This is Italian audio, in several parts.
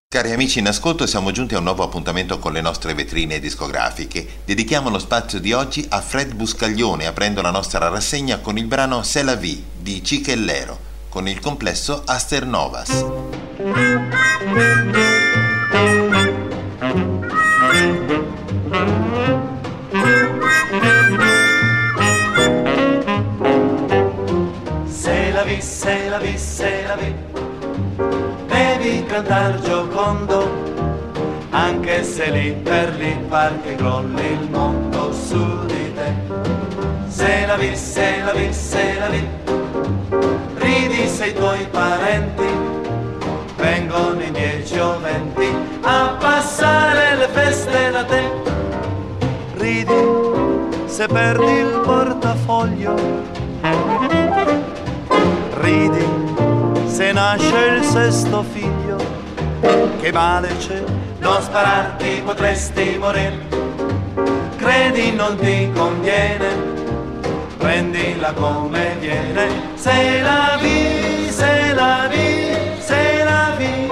Cari amici in ascolto, siamo giunti a un nuovo appuntamento con le nostre vetrine discografiche. Dedichiamo lo spazio di oggi a Fred Buscaglione, aprendo la nostra rassegna con il brano C'est la vie di Cicchellero, con il complesso Aster Novas. C'est la vie, c'est la vie, c'est la vie. Devi cantar giocondo, anche se lì per lì par che crolli il mondo su di te. C'est la vie, c'est la vie, c'est la vie. Ridi se i tuoi parenti vengono in 10 o 20 a passare le feste da te. Ridi se perdi il portafoglio, ridi se nasce il sesto figlio. Che male c'è, non spararti, potresti morire. Credi non ti conviene, prendila come viene. C'est la vie, c'est la vie, c'est la vie.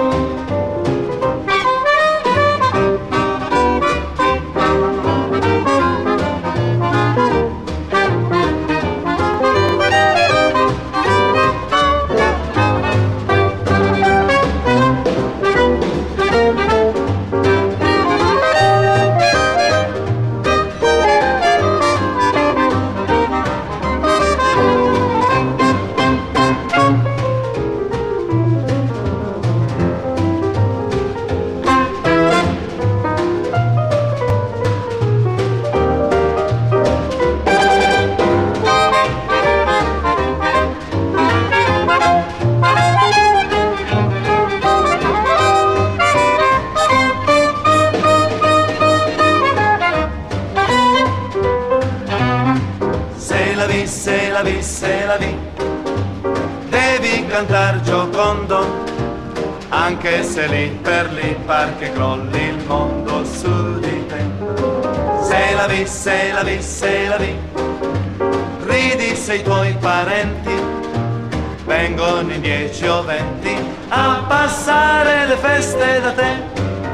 C'est la vie, devi cantar giocondo, anche se lì per lì par che crolli il mondo su di te. C'est la vie, c'est la vie, c'est la vie. Ridi se i tuoi parenti vengono in 10 o 20 a passare le feste da te.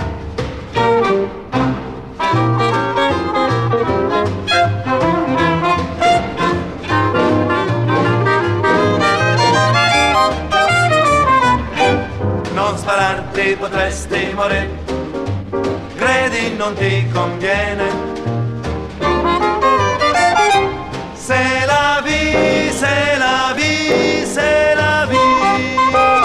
Potresti morire, credi non ti conviene. C'est la vie, c'est la vie, c'est la vie.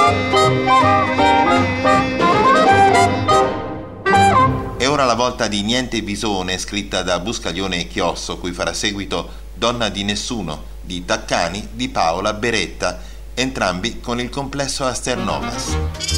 E ora la volta di Niente Visone, scritta da Buscaglione e Chiosso, cui farà seguito Donna di Nessuno di Taccani di Paola Beretta, entrambi con il complesso Aster Novas.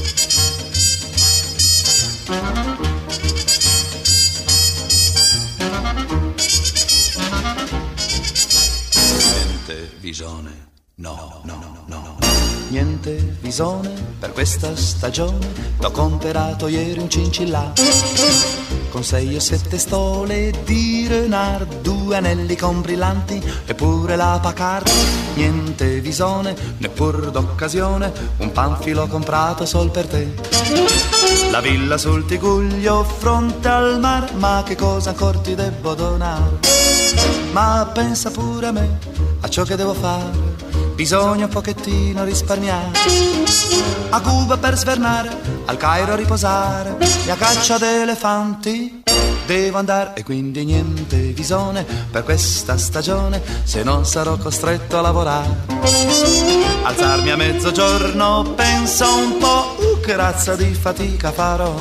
Niente visone, no. Niente visone per questa stagione. T'ho comperato ieri un cincillà con 6 o 7 stole di Renard, 2 anelli con brillanti e pure la Packard. Niente visone, neppur d'occasione, un panfilo comprato sol per te. La villa sul Tiguglio, fronte al mar, ma che cosa ancora ti devo donare? Ma pensa pure a me, a ciò che devo fare, bisogna un pochettino risparmiare. A Cuba per svernare, al Cairo a riposare, e a caccia d'elefanti devo andare. E quindi niente visone per questa stagione, se non sarò costretto a lavorare. Alzarmi a mezzogiorno, pensa un po', che razza di fatica farò.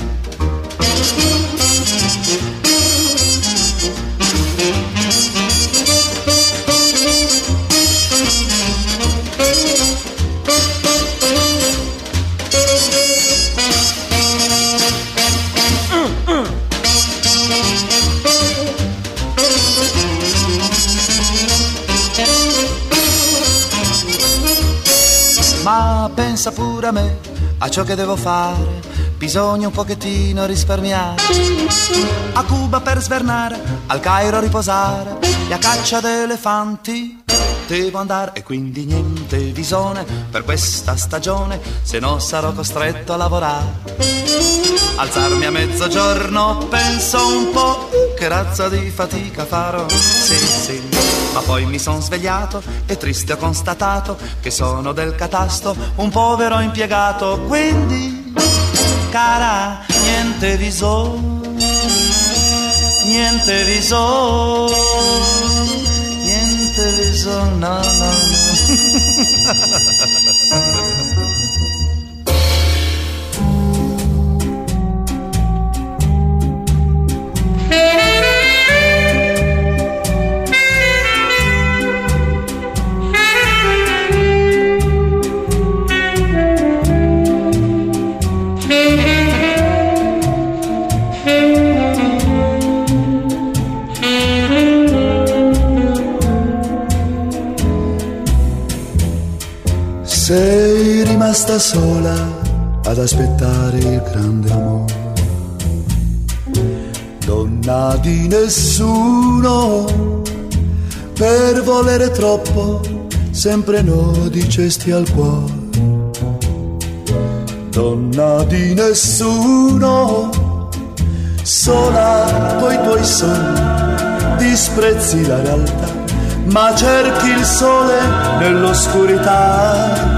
Ma pensa pure a me, a ciò che devo fare, bisogna un pochettino risparmiare. A Cuba per svernare, al Cairo a riposare, e a caccia d'elefanti devo andare. E quindi niente visone per questa stagione, se no sarò costretto a lavorare. Alzarmi a mezzogiorno, penso un po', che razza di fatica farò, sì sì. Ma poi mi son svegliato e triste ho constatato che sono del catasto un povero impiegato. Quindi, cara, niente vi so, niente vi so, niente vi so, no, no, no. Sei rimasta sola ad aspettare il grande amore, donna di nessuno, per volere troppo sempre no dicesti al cuore. Donna di nessuno, sola coi tuoi sogni, disprezzi la realtà, ma cerchi il sole nell'oscurità.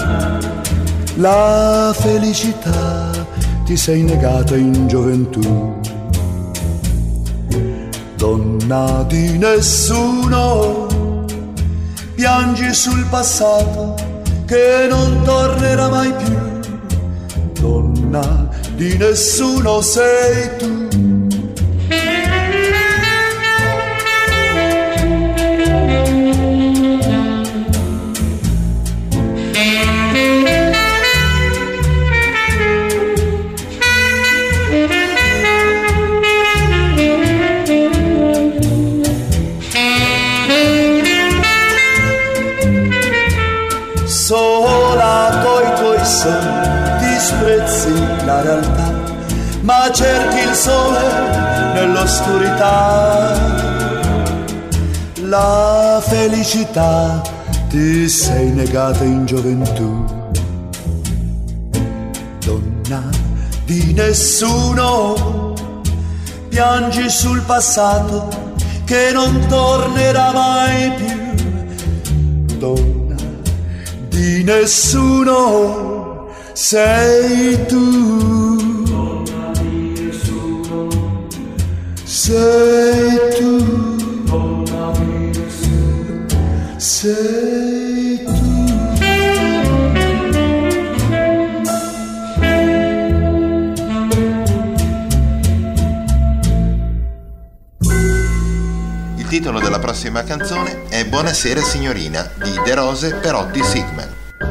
La felicità ti sei negata in gioventù, donna di nessuno, piangi sul passato che non tornerà mai più. Donna di nessuno sei tu. Sola coi tuoi sogni disprezzi la realtà, ma cerchi il sole nell'oscurità. La felicità ti sei negata in gioventù, donna di nessuno, piangi sul passato che non tornerà mai più. Donna di nessuno sei tu, donna di nessuno sei tu, donna di nessuno sei tu. Il titolo della prossima canzone è Buonasera signorina di De Rose Perotti Sigman.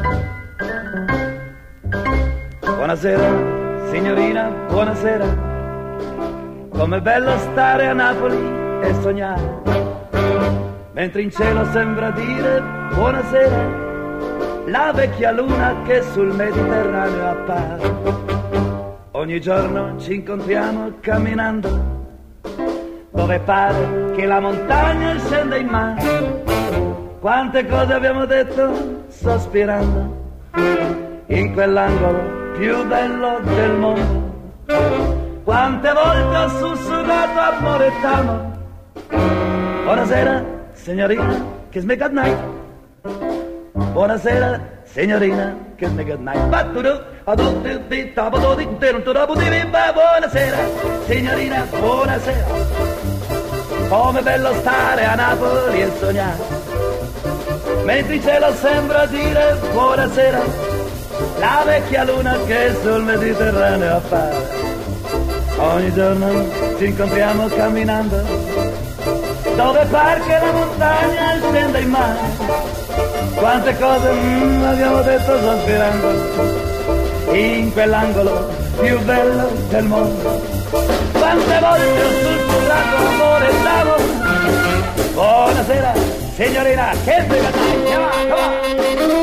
Buonasera, signorina, buonasera. Com'è bello stare a Napoli e sognare, mentre in cielo sembra dire buonasera la vecchia luna che sul Mediterraneo appare. Ogni giorno ci incontriamo camminando dove pare che la montagna scenda in mare. Quante cose abbiamo detto sospirando in quell'angolo più bello del mondo. Quante volte ho sussurrato amore t'amo. Buonasera signorina, kiss me good night. Buonasera signorina, kiss me good night. Buonasera signorina, buonasera. Com'è bello stare a Napoli e sognare, mentre il cielo sembra dire buonasera la vecchia luna che sul Mediterraneo appare. Ogni giorno ci incontriamo camminando dove par che la montagna scenda in mare. Quante cose abbiamo detto sospirando in quell'angolo più bello del mondo. Quante volte ho sussurrato amore e d'amore. Buonasera signorina, che bella notte.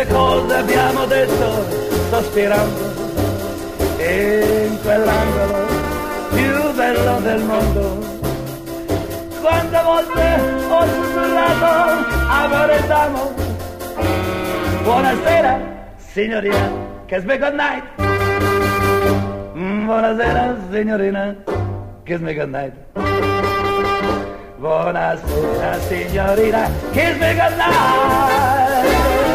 quante cose abbiamo detto sospirando, in quell'angolo più bello del mondo. Quante volte ho sussurrato amore d'amo. Buonasera signorina, kiss me good night. Buonasera signorina, kiss me good night. Buonasera signorina, kiss me good night.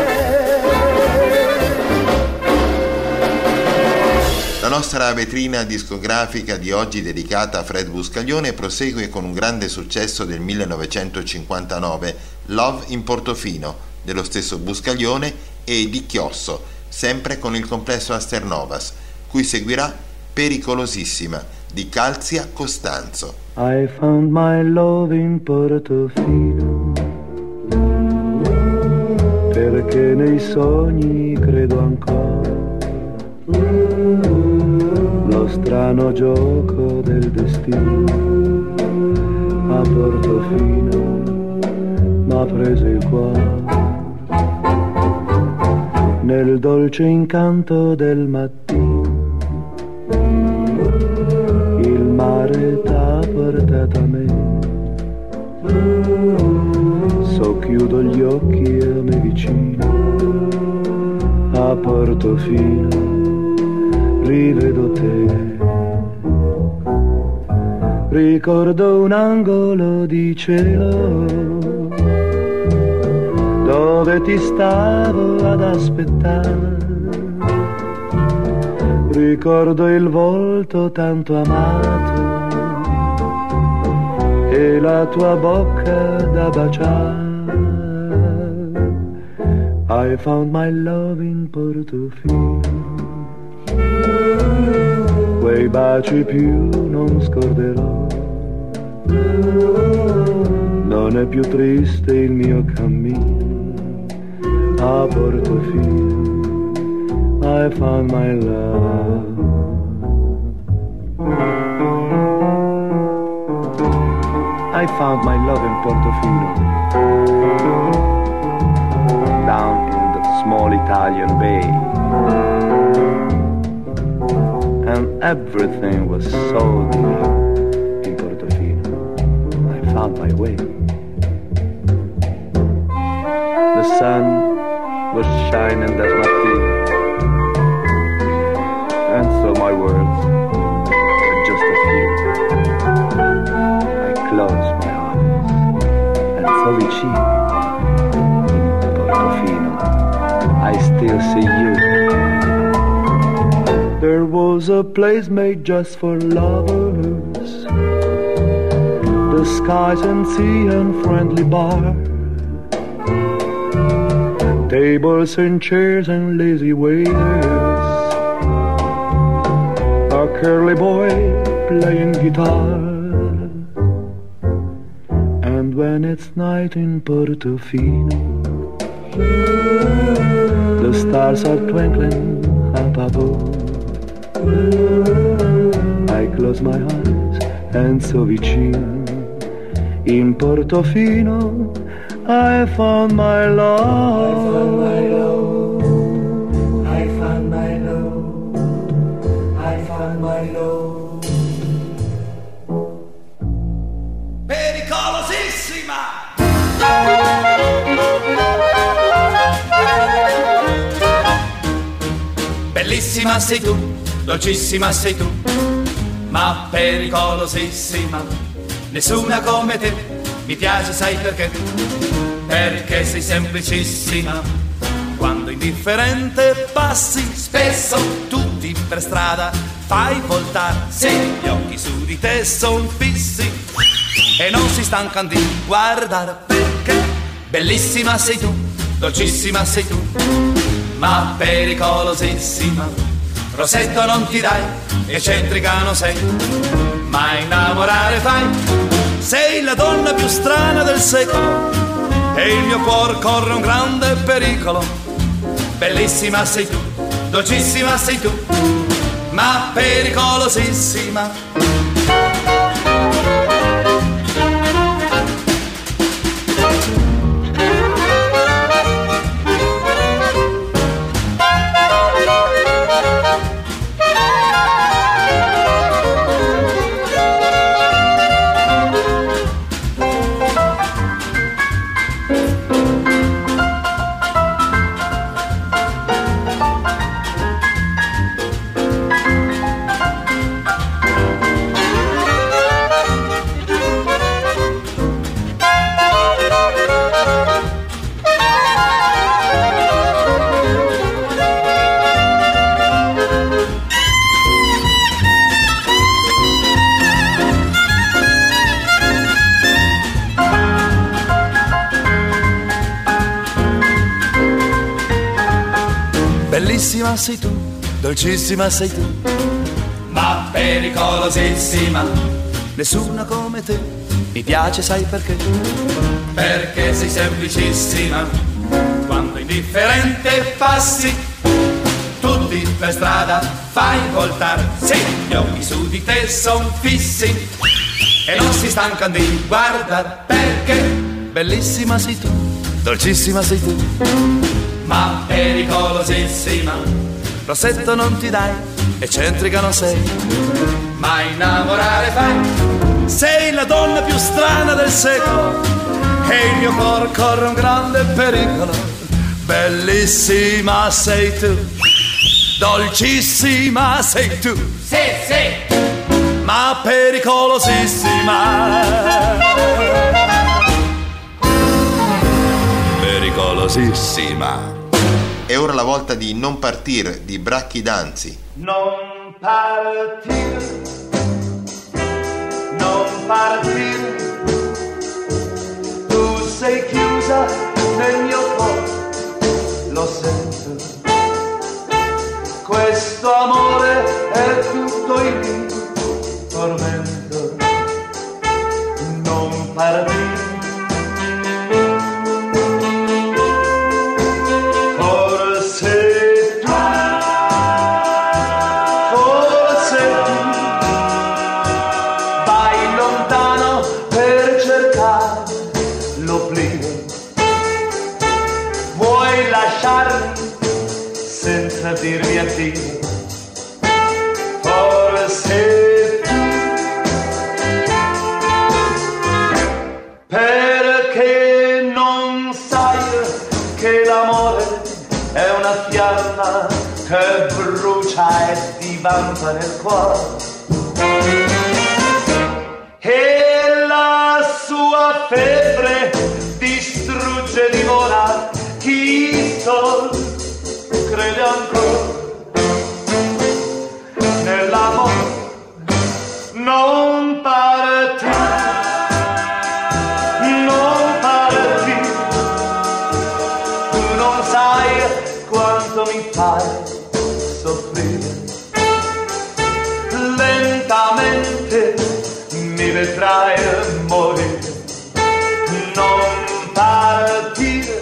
La nostra vetrina discografica di oggi, dedicata a Fred Buscaglione, prosegue con un grande successo del 1959, Love in Portofino, dello stesso Buscaglione, e di Chiosso, sempre con il complesso Asternovas, cui seguirà Pericolosissima di Calzia Costanzo. I found my love in Portofino, perché nei sogni credo ancora. Lo strano gioco del destino a Portofino m'ha preso il cuore. Nel dolce incanto del mattino il mare t'ha portato a me. Socchiudo gli occhi a me vicino a Portofino rivedo te. Ricordo un angolo di cielo dove ti stavo ad aspettare. Ricordo il volto tanto amato e la tua bocca da baciare. I found my love in Portofino, quei baci più non scorderò. Non è più triste il mio cammino a Portofino. I found my love. I found my love in Portofino, down in the small Italian bay, and everything was so dear in Portofino. I found my way. The sun was shining that Martino, and so my words were just a few. I closed my eyes and so vicino in Portofino I still see you. There was a place made just for lovers, the skies and sea and friendly bar, tables and chairs and lazy waiters, a curly boy playing guitar. And when it's night in Portofino, the stars are twinkling up above. I close my eyes and so vicino in Portofino I found my love. I found my love. I found my love. Pericolosissima! Bellissima sei tu, dolcissima sei tu, ma pericolosissima. Nessuna come te, mi piace sai perché? Perché sei semplicissima. Quando indifferente passi, spesso tutti per strada fai voltare. Sì, gli occhi su di te son fissi e non si stancano di guardare. Perché bellissima sei tu, dolcissima sei tu, ma pericolosissima. Rosetto non ti dai, eccentrica non sei, ma innamorare fai. Sei la donna più strana del secolo e il mio cuore corre un grande pericolo. Bellissima sei tu, dolcissima sei tu, ma pericolosissima. bellissima sei tu, dolcissima sei tu, ma pericolosissima. Nessuna come te, mi piace sai perché? Perché sei semplicissima. Quando indifferente passi, tutti per strada fai voltar. Sì, gli occhi su di te son fissi e non si stancano di guardar. Perché bellissima sei tu, dolcissima sei tu, ma pericolosissima. Rossetto non ti dai, eccentrica non sei, ma innamorare fai. sei la donna più strana del secolo e il mio cuore corre un grande pericolo. Bellissima sei tu, dolcissima sei tu, Sì, sì, ma pericolosissima. Pericolosissima. È ora la volta di Non partire di Bracchi Danzi. Non partire, non partire, tu sei chiusa nel mio cuore, lo sento, questo amore è tutto il mio tormento. Non partire, senza dirmi addio, forse tu, perché non sai che l'amore è una fiamma che brucia e divampa nel cuore, e la sua febbre distrugge e divora chi sol crede ancora nell'amore. Non partire, non partire, tu non sai quanto mi fai soffrire, lentamente mi vedrai morire. Non partire,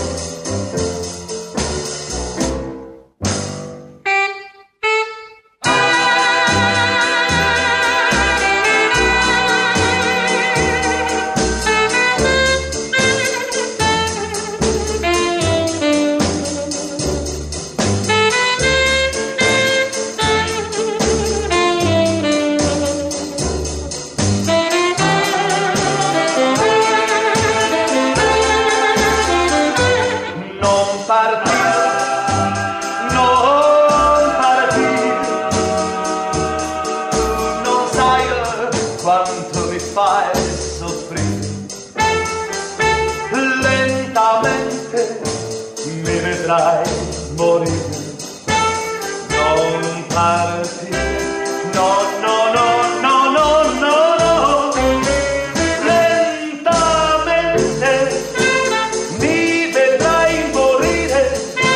quanto mi fai soffrire, lentamente mi vedrai morire. Non partire, no, no, no, no, no, no, no, lentamente mi vedrai morire.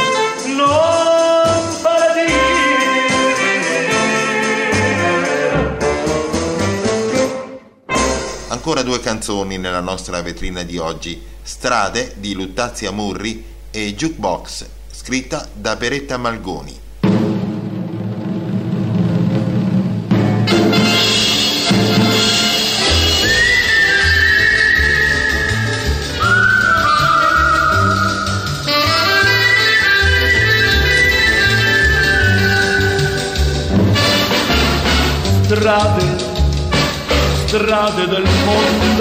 Non partire. Ancora due canzoni nella nostra vetrina di oggi: Strade di Luttazia Murri e Jukebox, scritta da Beretta Malgoni. Strade, strade del mondo,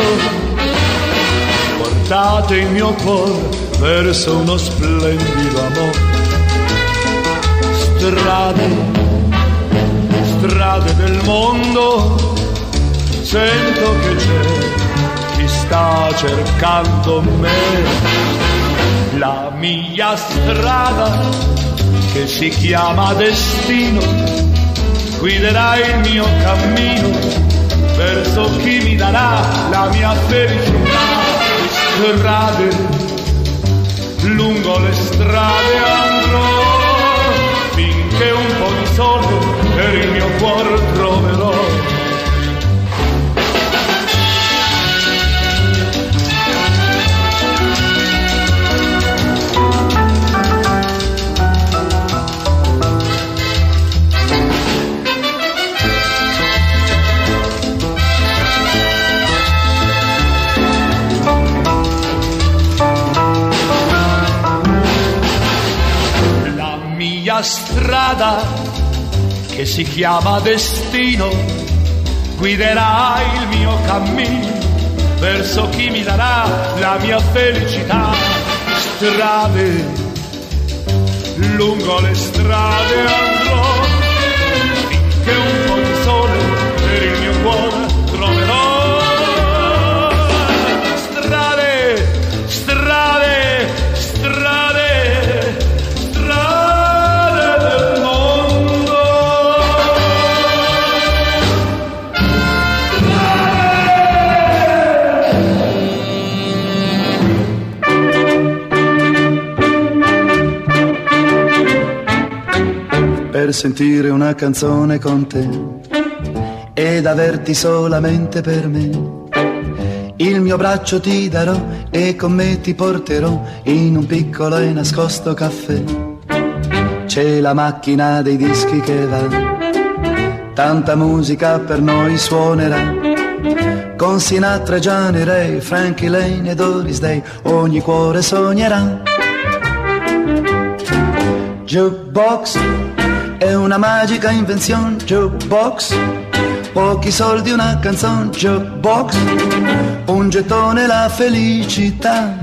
portate il mio cuore verso uno splendido amore. Strade, strade del mondo, sento che c'è chi sta cercando me. La mia strada, che si chiama destino, guiderà il mio cammino verso chi mi darà la mia felicità. Strade, lungo le strade andrò, cuore troverò. Strada che si chiama destino guiderà il mio cammino verso chi mi darà la mia felicità. Strade, lungo le strade andrò finché un po' di sole per il mio cuore troverò. Strade, strade, strade, per sentire una canzone con te ed averti solamente per me. Il mio braccio ti darò e con me ti porterò in un piccolo e nascosto caffè. C'è la macchina dei dischi che va, tanta musica per noi suonerà. Con Sinatra, Gianni Ray, Frankie Lane e Doris Day ogni cuore sognerà. Jukebox è una magica invenzione, jukebox. Pochi soldi, una canzone, jukebox. Un gettone, la felicità.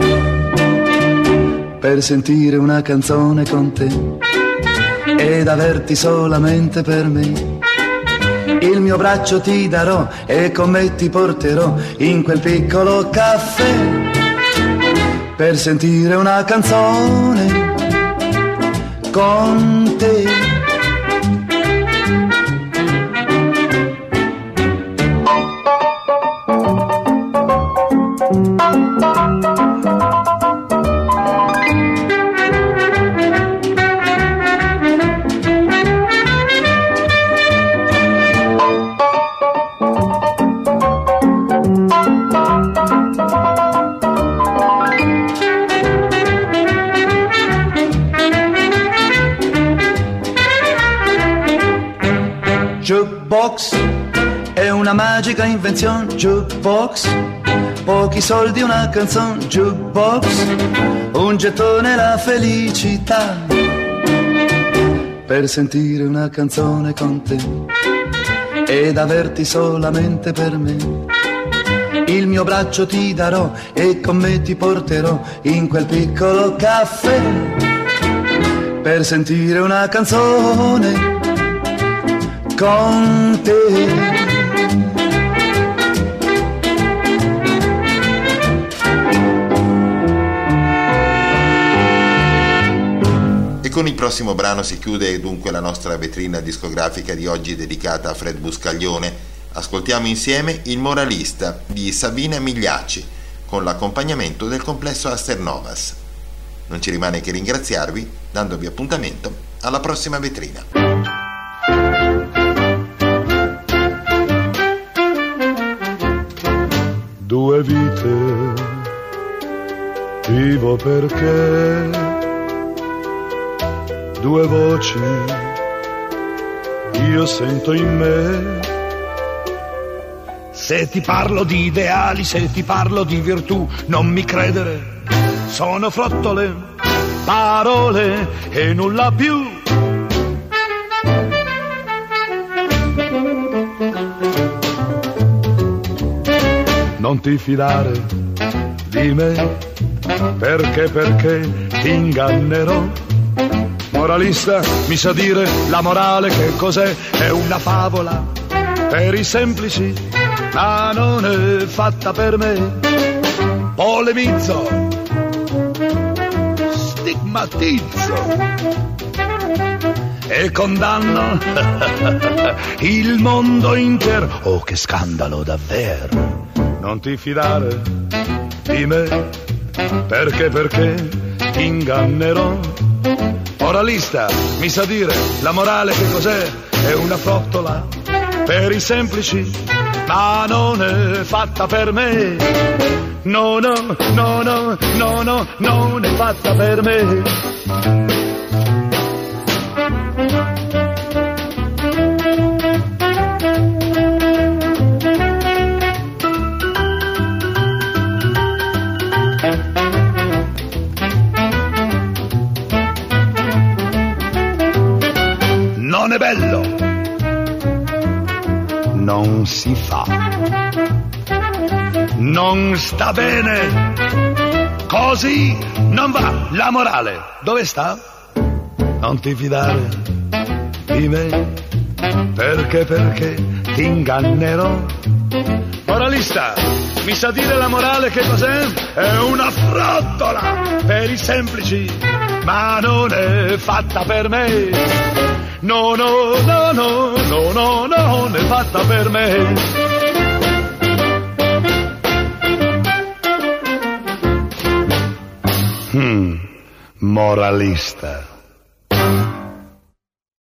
Per sentire una canzone con te ed averti solamente per me. Il mio braccio ti darò e con me ti porterò in quel piccolo caffè. Per sentire una canzone con te. Jukebox è una magica invenzione, jukebox. Pochi soldi, una canzone, jukebox. Un gettone, la felicità. Per sentire una canzone con te ed averti solamente per me. Il mio braccio ti darò e con me ti porterò in quel piccolo caffè. Per sentire una canzone con te. E con il prossimo brano si chiude dunque la nostra vetrina discografica di oggi dedicata a Fred Buscaglione. Ascoltiamo insieme Il Moralista di Sabina Migliacci con l'accompagnamento del complesso Asternovas. Non ci rimane che ringraziarvi dandovi appuntamento alla prossima vetrina. Due vite vivo perché due voci io sento in me. Se ti parlo di ideali, se ti parlo di virtù, non mi credere, sono frottole, parole e nulla più. Non ti fidare di me, perché ti ingannerò. Moralista, mi sa dire la morale che cos'è? È una favola per i semplici, ma non è fatta per me. Polemizzo, stigmatizzo e condanno il mondo intero. Oh, che scandalo davvero! Non ti fidare di me, perché ti ingannerò. Moralista, mi sa dire la morale che cos'è? È una frottola per i semplici, ma non è fatta per me. No, no, no, no, no, no, non è fatta per me. Non è bello, non si fa, non sta bene, così non va. La morale dove sta? Non ti fidare di me, perché ti ingannerò. Moralista, mi sa dire la morale che cos'è? È una frottola per i semplici, ma non è fatta per me. No, no, no, no, no, no, non è fatta per me. Moralista.